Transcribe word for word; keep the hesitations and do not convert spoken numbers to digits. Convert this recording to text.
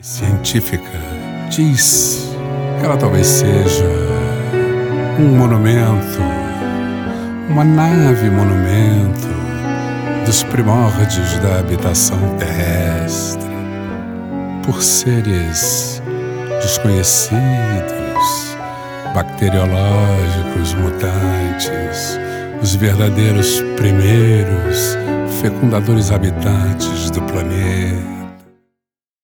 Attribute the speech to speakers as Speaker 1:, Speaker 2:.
Speaker 1: científica diz que ela talvez seja um monumento, uma nave monumento dos primórdios da habitação terrestre, por seres desconhecidos, bacteriológicos, mutantes, os verdadeiros primeiros fecundadores habitantes do planeta.